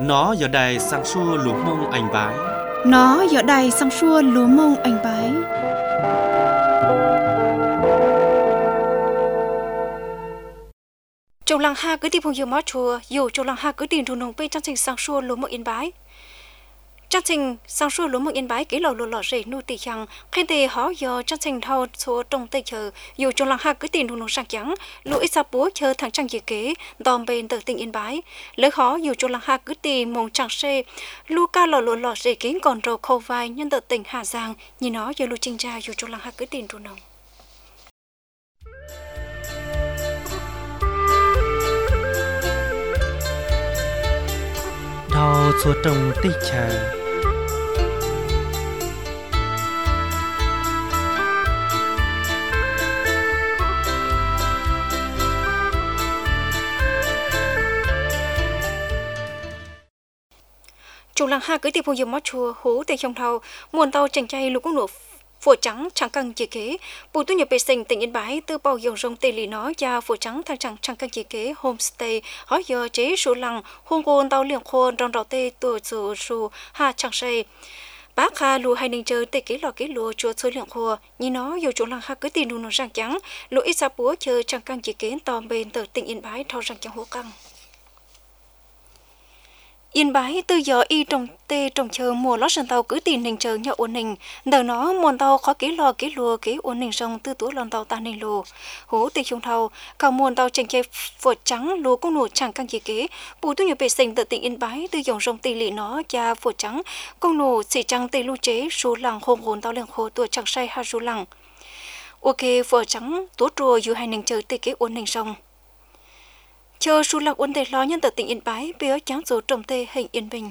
Nó giờ đài sang xua lúa mông anh bái. Nó giờ đài sang xua lúa mông anh bái. Trong làng ha cứ tìm phong yêu máu chùa, dù trong làng ha cứ tìm thùng nồng bên trong trình sang xua lúa mông yên bái. Trong trình sang xua lúa mông yên bái kỹ lầu lúa lọ rễ nu tỉ chẳng, khen tề họ giờ trong trình thao số trong tây chờ, dù trong làng ha cứ tìm thùng nồng sang trắng, lúa ít sa búa chờ thằng trăng gì kế, đòn bên từ tỉnh yên bái, lỡ khó dù trong làng ha cứ tìm mông chẳng xê, lúa ca lọ lúa lọ rễ kín còn rầu khâu vai nhân từ tỉnh Hà Giang, nhìn nó giờ lúa trình ra dù trong làng ha cứ tìm thùng nồng. Thao số trong tây chờ. Chủ làng ha cứ tìm phong yêu máu chùa hú tây trong thao muôn tàu chành chay lục cũng nổ phổ trắng chẳng căng chỉ kế bù tu nhập bề sinh tỉnh yên bái từ bao dòng rồng tây lì nó và phổ trắng thang chẳng căng chỉ kế homestay hỏi giờ chế số làng hôn côn tàu liền khôn rong rau tây tuổi số ha chẳng say bác ha lù hay ninh chơi tây kế lò chùa số liền khô nhìn nó dù chủ làng ha cứ tìm đủ nó răng trắng lũ ít sa búa chơi chẳng căng chỉ kế tòm bên từ tỉnh yên bái thao răng trắng hố căng. Yên bái từ giờ y trồng tê trồng chờ mùa lót sân tàu cứ tìm hình chờ nhậu ổn định đời nó muôn tàu khó kỹ lùa kỹ ổn định rong tư tú lon tàu ta nên lùa hố tê trung thầu cả muôn tàu chành chơi vượt trắng lùa cũng nổ chẳng căng chỉ kế bù tu nhiều bề sinh từ tỉnh yên bái từ dòng rong tê lì nó cha vượt trắng công nổ xỉ trắng tê lưu chế số làng hồn tàu liền khô tuổi chẳng say ha số làng ok vượt trắng tú trùa dù hai nền chờ tê kế ổn định rong chờ số lạc ổn định lo nhân từ tỉnh yên bái bia trắng số trồng tê hình yên bình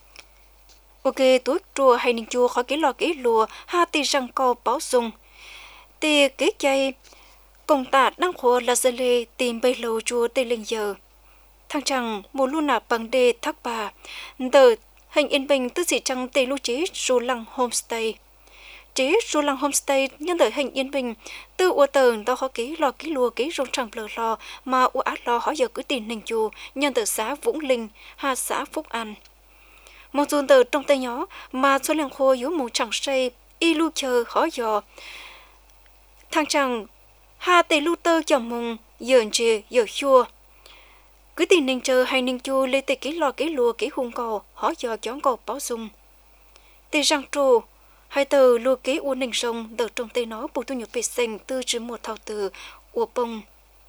ok túi chùa hay ninh chùa khó kỹ lùa ha tì răng co báo dùng tì kế chay công tạt đang khổ là dơ lê tìm bê lầu chùa tê linh giờ thằng chẳng mùa luôn nạp bằng đê thác bà tờ hình yên bình tư sĩ trăng tê lưu chế số lăng homestay chế số lăng homestay nhân đời hình yên bình từ ua tờn tao khó kỹ lùa kỹ rong trăng lờ lò mà ua át lo họ giờ cứ tìm ninh chùa nhân từ xã Vũng Linh hà xã Phúc An một dồn tờ trong tay nhỏ mà số lượng khô yếu mù chẳng say y lưu chờ khó dò thằng chẳng hà tê lưu tơ chồng mùng dờn chê giờ chua cứ tìm ninh chờ hay ninh chua lê tê kỹ lùa kỹ hung cò họ dò chón cò báo dung tê răng trù hai tờ lùa kế uốn ninh sông đợt trong tay nó bù tu nhập bề sinh tư chứ một thao từ ua bông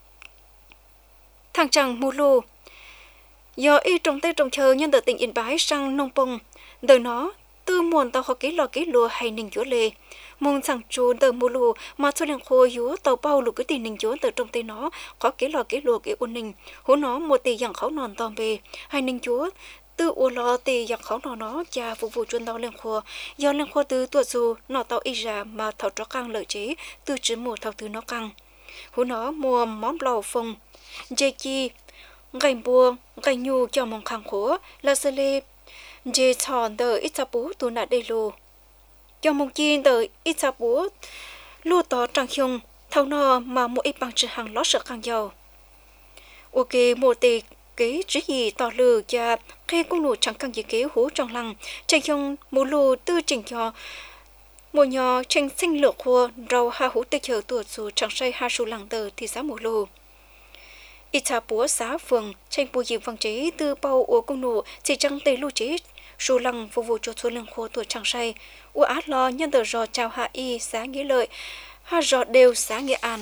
thằng chẳng mù lô do y trong tay trồng chờ nhân đợt tỉnh yên bái sang nông bông đời nó tư muôn tàu khó kỹ lùa hay ninh chúa lê mong rằng chú tờ mù lô mà số lượng khô yếu tàu bao lục cái tình ninh chúa tờ trong tay nó khó kỹ lùa cái uốn ninh hú nó một tỷ dạng khẩu nòn tòm bề hay ninh chúa từ u lo tì giặc khó nó cha phục vụ chuyên tàu liên khô do liên khô từ tuổi dù nó tàu y ra mà thảo cho căng lợi chế từ chứ mùa thảo từ nó căng hú nó mua món lò phồng dây chi gành buông gành nhu cho mong khang khổ là sơ lê dây tròn tờ ít sa bú tu nạ đây lô cho mong chi tờ ít sa bú lô tỏ trăng hiông thâu nó mà mua ít bằng chữ hàng lót sợ khang giàu ok một tỷ kế chỉ gì tỏ lừa cha khi con nụ chẳng cần gì kế hú trong lăng tranh trong mù lù tư chỉnh cho mùa nhỏ tranh sinh lược khua rau ha hú tê chờ tuổi dù chẳng say ha su lăng tờ thì giá mù lù ít cha búa xã phường tranh bùi dịp văn chế từ bao của con nụ chỉ chẳng tê lưu chế su lăng phục vụ cho số lượng khua tuổi chẳng say u át lo nhân tờ rò chào hạ y xã nghĩa lợi ha rò đều xã nghĩa an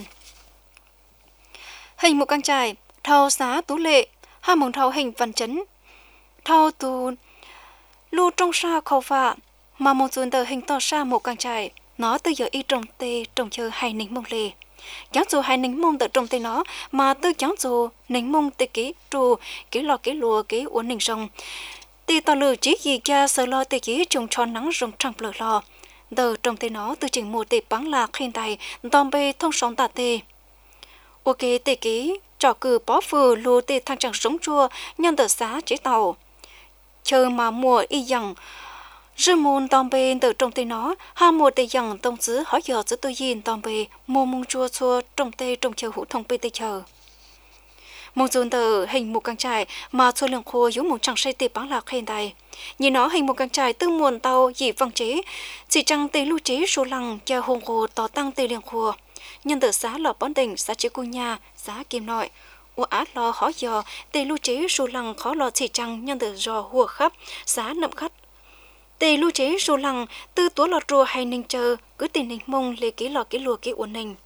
hình một căn trải thao xã tú lệ ha mong thao hình văn chấn thao tu lưu trong sa khâu phạ mà một dồn tờ hình to sa một căn trải nó từ giờ y trồng tê trồng chờ hay nính mông lề chẳng dù hay nính mông tờ trồng tê nó mà từ chẳng dù nính mông tê kỹ trù kỹ lùa kỹ uốn nính rồng tê tao lừa chỉ gì cha sờ lo tê kỹ trồng tròn nắng rồng trăng lờ lo tờ trồng tê nó từ chỉnh một tê bắn lạc khen tài tòm bê thông sóng tà tê ok tê kỹ trò cử bó phừ lùa tê thang chẳng sống chua nhân tờ xá chế tàu chờ mà mùa y dằng rư môn tòm bê từ trong tê nó ha mùa tê dằng tông xứ hỏi giờ giữa tôi nhìn tòm bê mùa mông chua chua trong tê trong chờ hữu thông bê tê chờ Mong dồn tờ hình một càng trải mà cho lượng khô yếu một chẳng say tệp bán lạc khen tài. Nhìn nó hình một càng trải tư nguồn tàu dị văng chế, chỉ chẳng tê lưu chế số lăng cho hồn khô tỏ tăng tê lượng khô. Nhân tờ xá lọ bón đỉnh xá chế cô nhà, xá kim nội. Ủa át lò khó dò, tê lưu chế số lăng khó lò chỉ chẳng nhân tờ dò hùa khắp, xá nậm khắt. Tê lưu chế số lăng tư tố lọt rùa hay ninh chờ, cứ tình ninh mông lê ký lò ký lùa ký uốn ninh.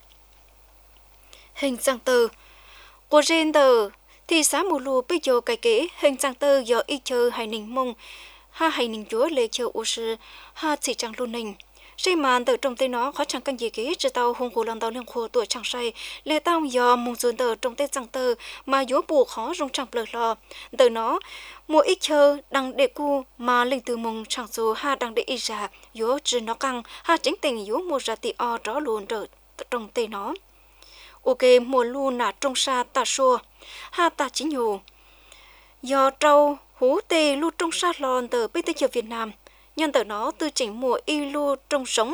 Hình sang tờ của rên tờ thì xá mù lù bây giờ cái kế hình sang tờ do y chờ hay ninh mông ha hay ninh chúa lê chờ ô sư ha chỉ chẳng luôn ninh. Say màn tờ trong tay nó khó chẳng cần gì kế cho tao hung khổ lần tao liên khổ tuổi chẳng say lê tao do mùng dồn tờ trong tay sang tờ mà dỗ bù khó rung chẳng lờ lò tờ nó mua ít chờ đăng để cu mà linh từ mùng chẳng số ha đăng để y ra dỗ trừ nó căng ha chính tình dỗ mua ra tì o đó luôn tờ trong tay nó. Ok mùa lu nà trong xa ta xua ha ta chỉ nhiều do trâu hú tê lu trong xa lòn tờ bây tê chờ Việt Nam nhân tờ nó tư chỉnh mùa y lu trong sống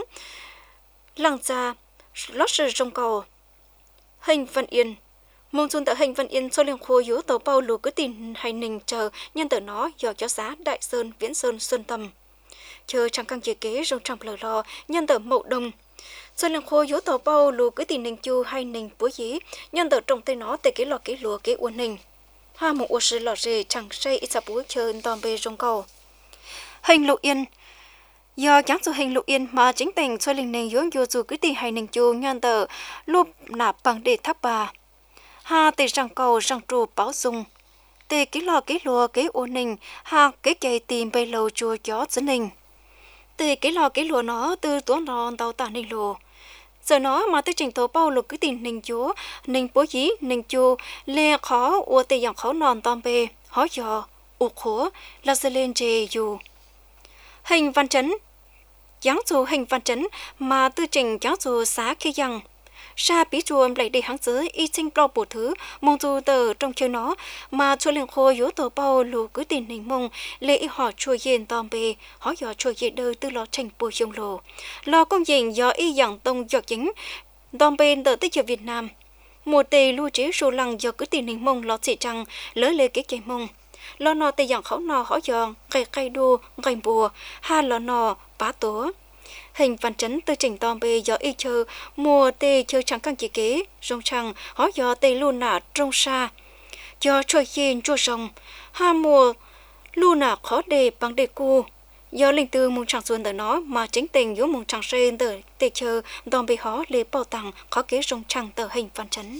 lăng ra lót sự trong cầu hình Văn Yên mong xuân tờ hình Văn Yên cho liên khô yếu tàu bao lù cứ tin hay nình chờ nhân tờ nó do chó giá Đại Sơn Viễn Sơn Xuân Tâm chờ chẳng căng chế kế trong trăm lờ lo nhân tờ Mậu Đông cho liên khô yếu tàu bao lù cứ tin nình chu hay nình bố dí nhân tờ trong tay nó tê kế lò kế lùa kế uốn nình ha một ô sư lò rề chẳng say ít sa búa chờ toàn bề trong cầu hình Lộ Yên do chẳng số hình Lộ Yên mà chính tình cho linh nình yếu dù cứ tin hay nình chu nhân tờ lúc nạp bằng để tháp bà ha tê răng cầu răng trù báo dung tê kế lò kế lùa kế uốn nình ha kế chạy tìm bê lầu chùa chó dẫn nình tê kế lò kế lùa nó từ tuấn ròn tàu tả nình lùa giờ nó mà tới trình tố bao lục cứ tin nình chúa nình bố dí nình chu lê khó ua tê dạng khó nòn tom bê hóa dò ụ khổ là dơ lên chê dù hình văn chấn dáng dù hình văn chấn mà tư trình dáng dù xá khi dăng sa bí chuồn lại đi hãng giới y sinh pro bộ thứ mong dù tờ trong chơi nó mà chua liền khô yếu tờ bao lù cứ tin nình mông lệ y họ chua yên tom bê họ dò chua yên đời tư lo tranh bùi dông lồ lo công dình do y dạng tông dọc chính tom bê tờ tích ở Việt Nam mùa tê lưu chế số lăng do cứ tin nình mông lo chỉ trăng lỡ lê kế chạy mông lo nò tê dạng khẩu nò họ dò cây cây đu cây bùa ha lo nò bá tố hình văn chấn từ trình tom bê do y chơi mùa tê chơi chẳng căng chỉ kế rong trăng họ do tê luôn nà trong xa do trôi yên chua rồng ha mùa luôn nà khó đề bằng đề cu do linh tư mùng chẳng xuân tới nó mà chính tình yếu mùng chẳng xên tới tê chơi tom bê họ lê bao tặng khó kế rong trăng tờ hình văn chấn.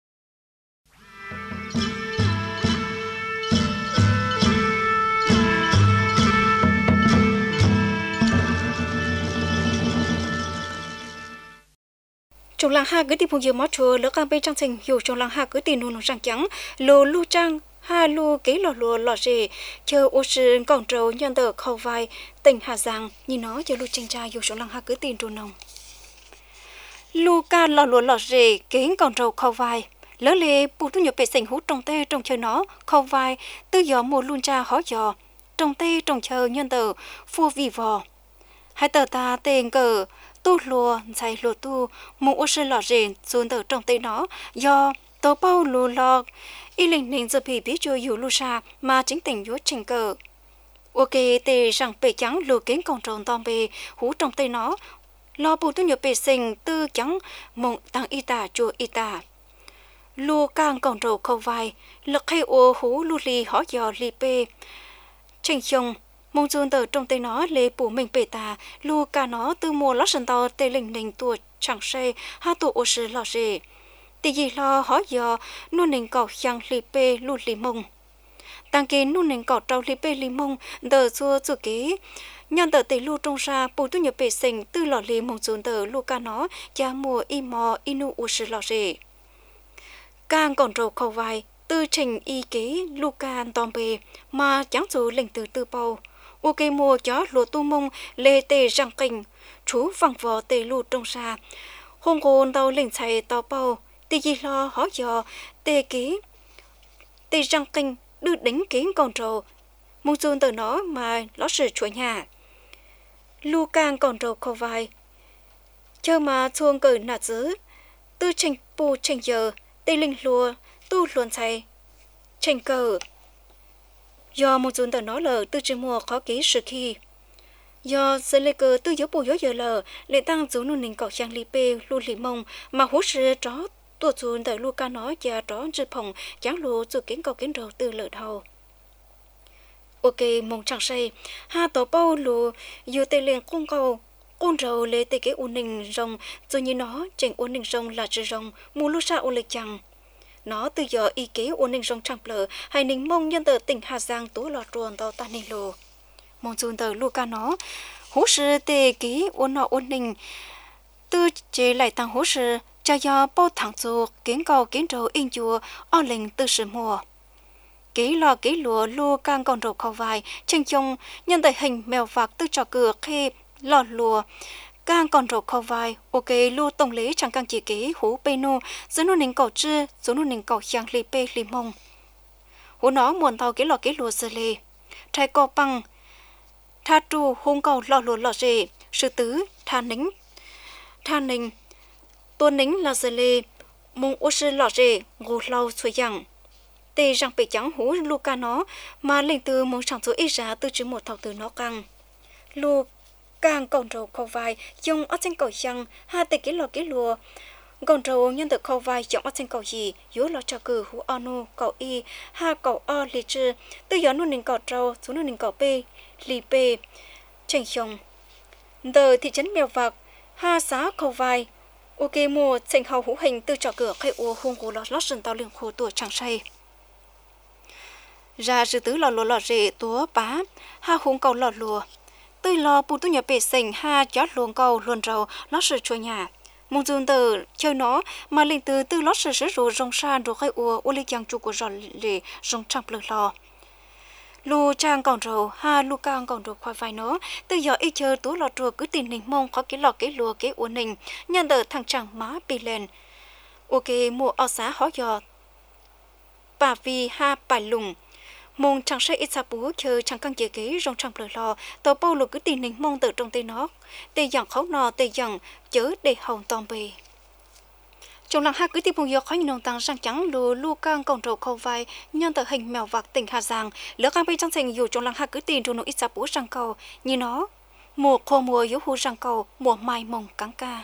Trong làng ha cứ tìm phong nhiều mót chùa lỡ càng bên trong thành hiểu trong làng ha cứ tìm nụ răng trắng lô lu trang ha lu kế lò rề chờ ô sư cổng trâu nhân tờ khâu vai tỉnh Hà Giang nhìn nó chờ lu tranh trai hiểu trong làng ha cứ tìm đồ nồng lu ca lò rề kế cổng trâu khâu vai lỡ lê bù tu nhập bể sành hút trong tê trong chờ nó khâu vai tư gió mùa luôn cha khó giò trong tê trong chờ nhân tờ phua vì vò hai tờ ta tên cờ tu lùa chạy lùa tu một ô sư lò rền xuống từ trong tay nó do tố bao lùa lò y linh ninh giờ bị biết cho dù lùa xa mà chính tình vô trình cờ ok tê rằng bể trắng lùa kiến còn tròn tom bê hú trong tay nó lo bù tu nhập bể sinh tư trắng mộng tăng y tà chùa y tà lùa càng còn trầu khâu vai lực hay ô hú lùa lì họ dò lì bê trình chồng mong dồn tờ trong tay nó lê bù mình bể tà lu cả nó từ mùa lót sân to tê linh linh tuột chẳng xe ha tụ ô sư lò rề tì gì lo hóa dò nôn nình cỏ chẳng lì bê lu lì mông tăng kê nôn nình cỏ trâu lì bê lì mông đờ xua chua kế nhân tờ tê lu trong ra bù tu nhập bể sinh tư lò lì mong dồn tờ lu cả nó cha mùa y mò inu ô sư lò rề càng còn trầu khâu vai tư trình y kế Luca Tombe mà chẳng dù lệnh từ bao ok mua chó lúa tu mông lê tê răng kinh chú văng vò tê lù trong xa hôn hồn tàu lệnh chạy tàu bao tê gì lo hóa dò tê kế tê răng kinh đưa đánh kiến con trầu mong dồn từ nó mà nó sự chuỗi nhà Luca còn trầu khâu vai chờ mà chuông cởi nạt giữ tư trình bù trình giờ tê linh lùa tu luồn chạy tranh cờ do một dồn tờ nó lờ tư chỉ mùa khó ký sự khi do giờ lê cờ tư yếu bù yếu giờ lờ lệ tăng dấu nụ nình cỏ trang li pê lu lì mông mà hú sự chó tua dồn tờ lu ca nó và chó chữ phòng chán lu chữ kiến cầu kiến đầu từ lợ đầu ok mong chẳng say ha tổ bao lu yêu tê liền cung cầu con rầu lê tê cái u nình rồng rồi như nó chỉnh u nình rồng là chữ rồng mù lu sa u lịch chẳng nó từ giờ ý kế u nình rồng chẳng lợ hay nình mông nhân tờ tỉnh Hà Giang tố lọt ruộng tàu ta nình lù mong dồn tờ lu ca nó hú sự tê ký ôn nọ ôn ninh tư chế lại tăng hú sự cho do bao thẳng dù kiến cầu kiến trầu in chùa o lình tư sự mùa ký lò ký lúa lu càng còn rầu khâu vai chân chung nhân tại hình mèo vạc tư trò cửa khi lò lùa càng còn rầu khâu vai ok lu tổng lý chẳng càng chỉ ký hú bê nu dưới nu ninh cầu chư dưới nu ninh cầu giang li bê li mông hú nó muộn tàu ký lò ký lúa sơ lê trai co băng tha tru hung cầu lò lúa lò rể sư tứ tha nính tuôn nính là giờ lê mông ô sư lò rể ngô lâu xuôi dặng tê rằng bị trắng hú lu ca nó mà linh từ mông sản số ít ra từ chữ một thảo từ nó căng lu càng còn rầu khâu vai dùng ở trên cầu giang ha tê cái lúa còn rầu nhân từ khâu vai dùng ở trên cầu gì yếu lò cho cử hú anu cầu y ha cầu o lì chư từ giờ nu ninh cầu trâu xuống nu ninh cầu p lì p trình xong đời thị trấn mèo vạc ha xá khâu vai ok mua trình hầu hữu hình từ trò cửa khai u hung của lót sừng tàu liền khô tuổi chẳng say ra sư tứ lò lúa lò rễ túa bá ha hung cầu lò lúa tươi lò bù tu nhà bể sình ha chót luồng cầu luồn rầu lót sừng chua nhà mong dùn tờ chơi nó mà liền từ lót sừng sứ rồi rong san rồi khai u lấy chàng chu của giò lệ rong chăm lơ lò lu trang còn rầu ha lu càng còn rầu khoai vai nó từ giờ ít chơi tú lọt rùa cứ tìm nình mông có cái lọ cái lùa cái uốn nình nhân tờ thằng chàng má bị lên ok mua ao xá hóa giò bà vi ha bài lùng mông chẳng say ít sa búa chơi chẳng căng chế kế rong trăm lờ lò tàu bao lu cứ tìm nình mông từ trong tay nó tê dặn khấu nò tê dặn chớ để hồng tòm bì trong làng ha cứ tiếp một giờ khói nồng tăng sang trắng lu càng còn trầu khâu vai nhân tờ hình mèo vạc tỉnh Hà Giang lỡ càng bay trong thành dù trong làng ha cứ tìm trong nội ít sa búa sang cầu như nó mùa khô mùa yếu hu sang cầu mùa mai mồng cắn ca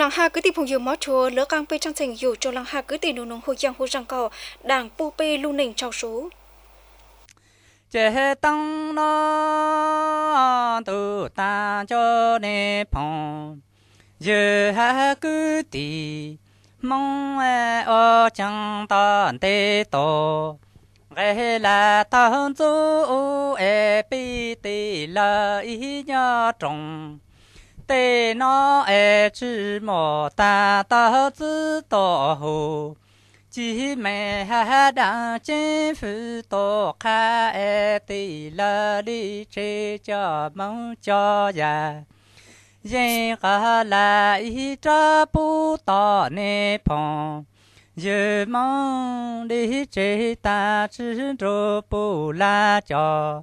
làng ha cứ tìm phong yêu mót chùa lỡ căng pe trang thành yêu cho làng ha cứ tìm nông nông hồi giang hồi răng cò đảng pu pe lu nền trào số chế tăng nó tu ta cho nè phong giờ ha cứ tìm mong ở chẳng tận tê tổ cái là tao chú e bi tê là ý nhớ trong tê nó e chỉ mò ta tao chỉ tổ hồ chỉ mẹ ha đang trên phủ tổ khai e tê là đi chơi cho mong cho già dân cả là ý cha bu tỏ nè phong giờ mong đi chơi ta chỉ rồi bu la cho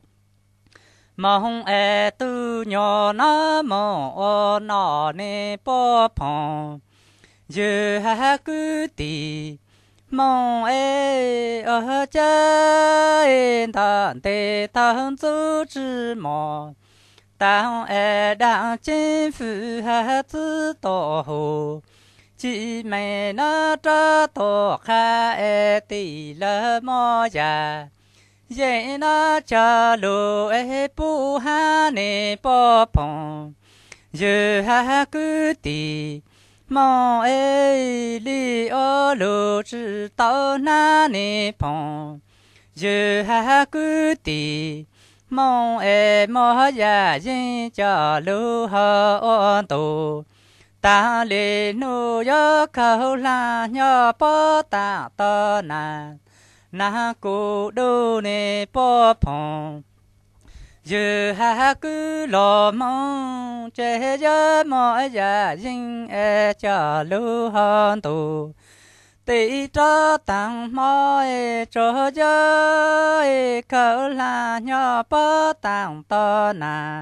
mong e tu nhỏ nó mong nó nè bỏ phong giờ ha cứ đi mong e ở chơi ta để ta chú chỉ mong当当政府还知道后，只没那这多开的了么呀？人那家路不喊你不碰，有还个的梦里路知道哪里碰，有还个的。mong mò ya dân cho lưu hờ ôn tù ta lì nu yo khâu la nhỏ bó ta tơ na cụ đu nè bó phong giờ ha cứ lo mong chế yo mò ya dân cho lưu hờ tù tỷ cho tăng môi cho gió khâu là nhỏ bó tăng to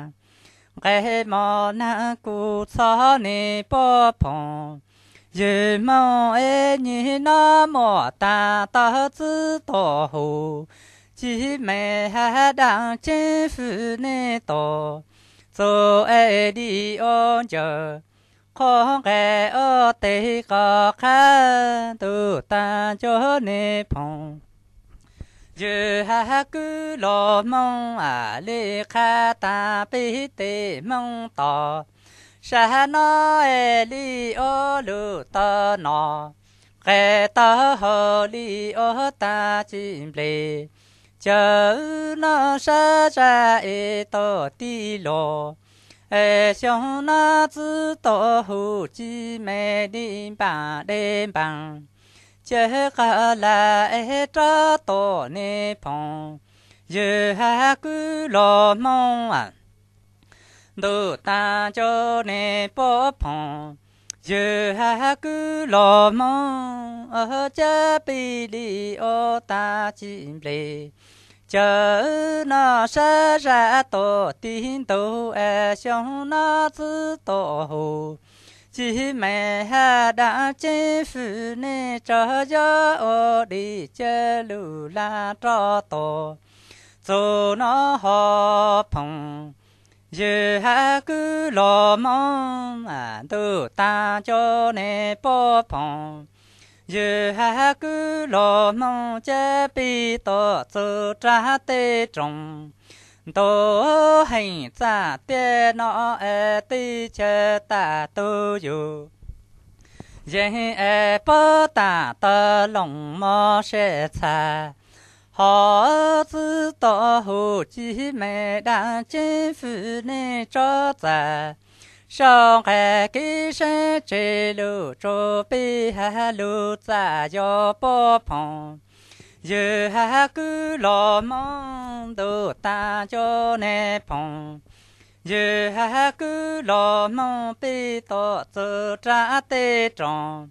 cái mò na cụ xó nè bó phong giờ mò như nó mò ta chữ tổ hồ chỉ mẹ ha đang trên phủ nè tổ rồi đi ôn chờ con cái ở tây có khá tu ta cho nè phong giờ ha cứ lo mong lê khá ta bi tê mong tỏ sa nó li ô lu ta nó cái ta hồ li ô ta chim lê chờ nó sa ra to ti lo xong nó chỉ tổ hữu chỉ mẹ đi bằng chế cả là cho tổ nè phong giờ ha cứ lo mong đồ ta cho nè bỏ phong giờ ha cứ lo mong ở chế bi đi ô ta chim lê chờ nó sẽ ra tổ tin tổ xong nó chỉ tổ hồ chỉ mẹ ha đã chế phủ nè cho gió đi chơi lù la cho tổ dù nó họ phong giờ ha cứ lo mong đồ ta cho nè bỏ phong giờ ha cứ lo mong chế bi tổ tự trả tê trồng tổ hành trả tê nó tê chế ta tu dù dân bó ta tơ lòng mò sẽ xa họ tự tổ hồ chí mẹ đang chính phủ nè cho ra song cái sinh chế lũ cho bi ha lũ za yo bỏ phong giờ ha cứ lo mong đồ ta cho nè phong giờ ha cứ lo mong bi to tự trả tê tròn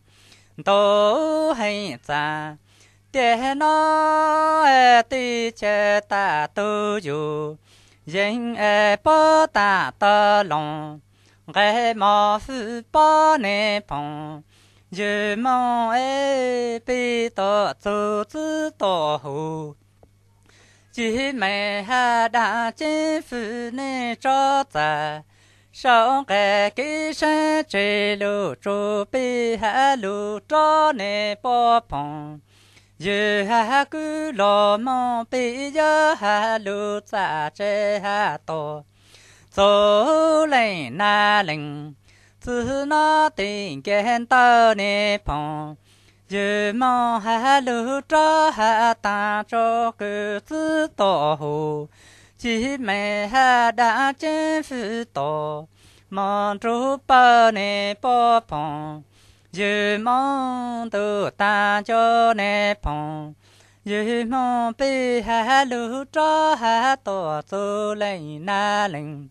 tổ hành cha để nó tê chế ta tu dù dân bỏ ta tơ lòng cái mò phu bỏ nè phong giờ mong bi to tự tự tổ hồ chỉ mẹ ha đã chế phủ nè cho ta sao cái sinh chế lũ trụ bị hạ lũ cho nè bỏ phong giờ hạ cứ lo mong bị giờ hạ lũ xa chế hạ to số lên na lên từ nó tình kiến tơ nè phong giờ mong hạ lũ cho hạ ta cho cứ tự tổ hồ chỉ mẹ hạ đã chân phụ tổ mong chú bơ nè bó phong giờ mong tu ta cho nè phong giờ mong bị hạ lũ cho hạ tổ tu lên na lên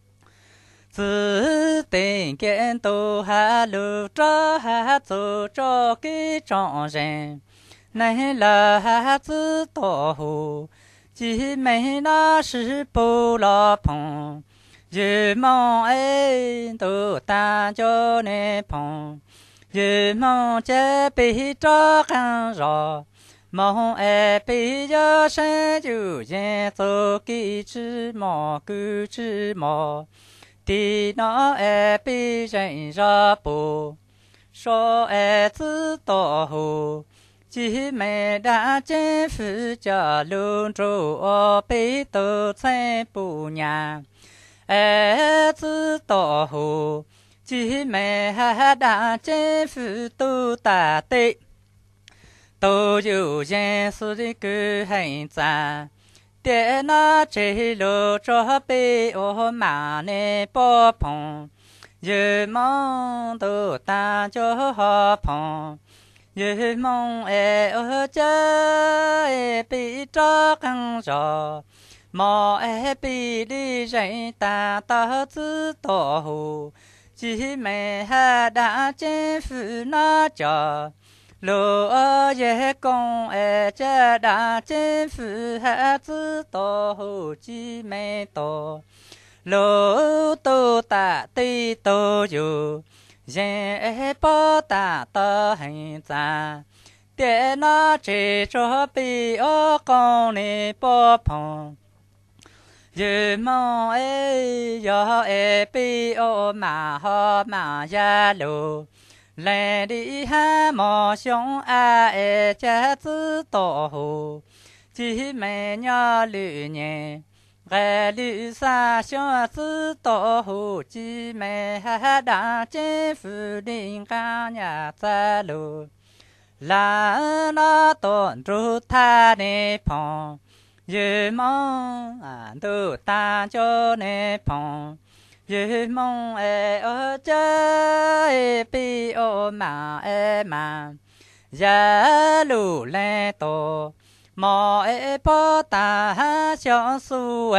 tự tình kiến tu hạ lũ cho hạ tu cho cái trọn rèn này là hạ tự tổ hồ chỉ mấy nó是不老碰，日梦哎都打着那碰，日梦这比着更热，梦哎比着生就见走几只毛狗只毛，地那哎比人热不，说哎知道后。chỉ mẹ đã chế phụ cho luôn trụ ở bế tổ xe bù nhà tự tổ hồ chỉ mẹ đã chế phụ tu tà tị tu dù dân sư đi cứ hành giả để nó chế lô cho bế ở mà nè bó phong giờ mong tu ta cho họ phong như mong ở chơi bị cho căng gió mò bị đi dạy ta ta tự tổ hồ chỉ mẹ đã chế phụ nó cho lô ở dễ công cha đã chế phụ tự tổ hồ chỉ mẹ tổ lô tu ta ti tổ dù dễ bỏ ta tơ hành giả để nó chỉ cho bị ở con này bỏ phong giờ mong giờ bị ở mà họ mà gia lô lại đi ha mò sống cha tự tổ hồ chỉ mẹ nhỏ lự nhẹ gai lư xa xóa tư tổ hồ chi mẹ đã chế phụ đình ca nhà ta lù là nó tổn trụ tha nè phong giờ mong tu ta cho nè phong giờ mong ở chơi bi ô mà mà giá lù lê tổ mò bó ta cho su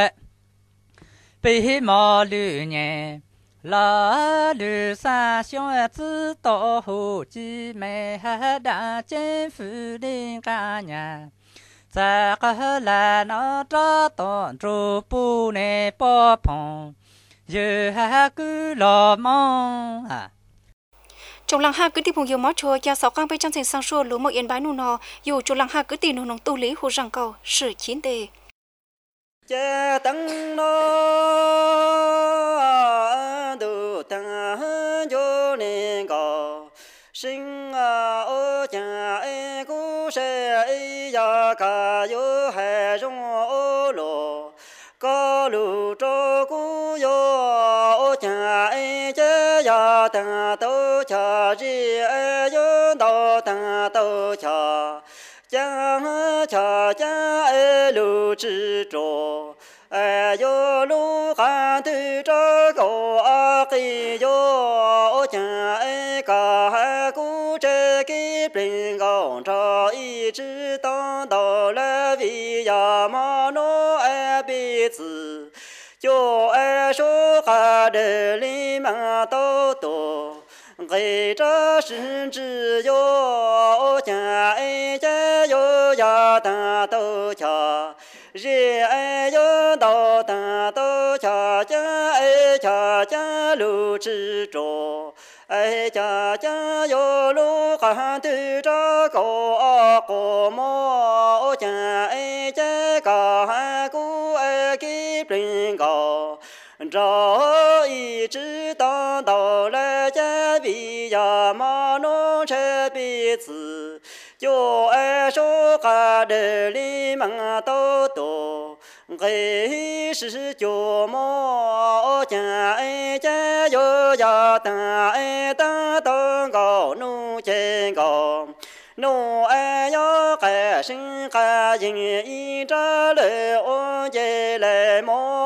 bị mò lư nhẹ la lư sa xiong tự tổ hồ chi mẹ đã chế phụ đình ca nhà za cả là nó cho tổn trụ bu nè bó phong giờ cứ lo mong trong làng ha cứ tìm hiểu mót chùa cha sáu cang bên trong thành sang xua lúa một yên bái nụ nò dù trong làng ha cứ tìm nông tu lý hồ rằng cầu sử chiến đề cha tăng nó đủ tăng cho nên có sinh ở cha cũ sẽ ya cả yo hay trong ô lô có lù cho cũ yo cha chế ya ta tô cha gì yo đó ta tô cha cha lù chỉ cho yo lù khăn từ cho cô aki yo cha cả cũ chế kí bình gọn cho ý chí tông đầu là vì ya mà nó bị tử cho số cả đời li mà tô tô người cha sinh chỉ yo cha cha yo ya ta tô cha ri yo đào ta tô cha cha lu chỉ cho cha yo lu khăn từ cho cô mò cha cả cú kí bình gò cho ý chí cho ai số cả đời li mang tao tổ cái sự cho mò cha ai cha yo ya ta ai ta tông gạo nu trên gạo nu ai yo cái sinh cái gì y trả lời ô về lời mò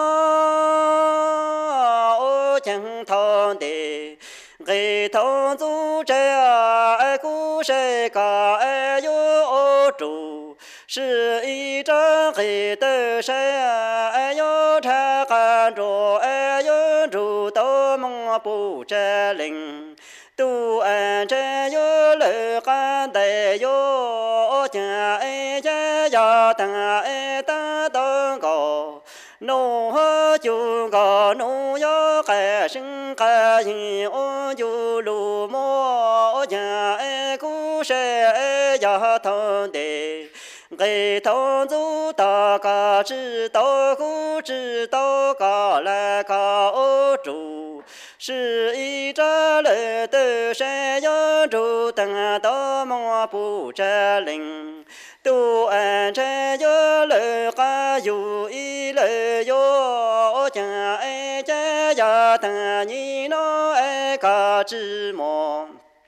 ô chẳng thon đi cái thon du trẻ ai cú sẽ cả ai yo ô trụ 是一张黑的山，哎呦，查看着，哎呦，住到梦不遮灵，都按着有了干的有家哎家呀当哎当当高，农和就高农要开生开心，我就路么家哎故事哎呀疼的。 给同族大家知道故知道嘎来嘎住，是一扎来的山羊住等到梦不遮灵，都按着有来嘎有一来哟，家哎家呀等你那哎嘎知么？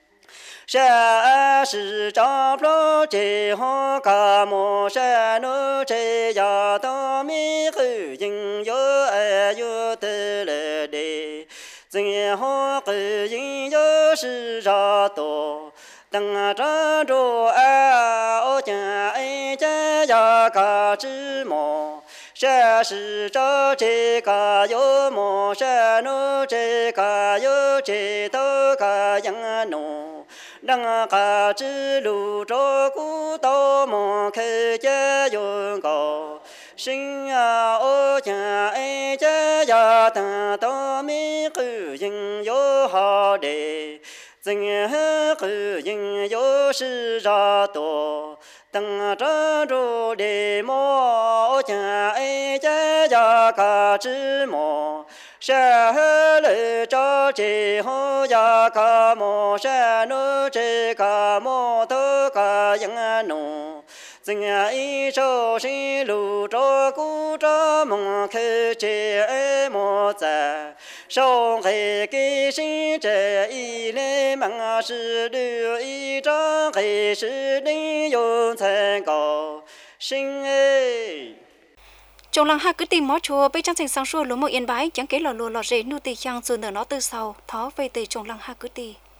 山是长不这好干么山路这呀当米后人有爱有得来的，最好个人有是啥多，等着着爱我家爱家呀个芝麻。 山是着这个有么山路这个有这头个样弄。 让个之路着古道么开家用高，心啊我家爱家呀等到米后人有好的，怎后人有事啥多，等着着的么我家爱家呀个之么。 山来着这后呀个么山路这个么都个样弄，怎样一手心路着古着么开这么在，上海给心这一来忙是留一张还是零用才高，心哎。 Trong làng ha cứ tìm mó chùa bây trang thành sang xua lúa một yên bái chẳng kế lò lúa lò rễ nu tì chang rồi nở nó từ sau thó về từ trong làng ha cứ tì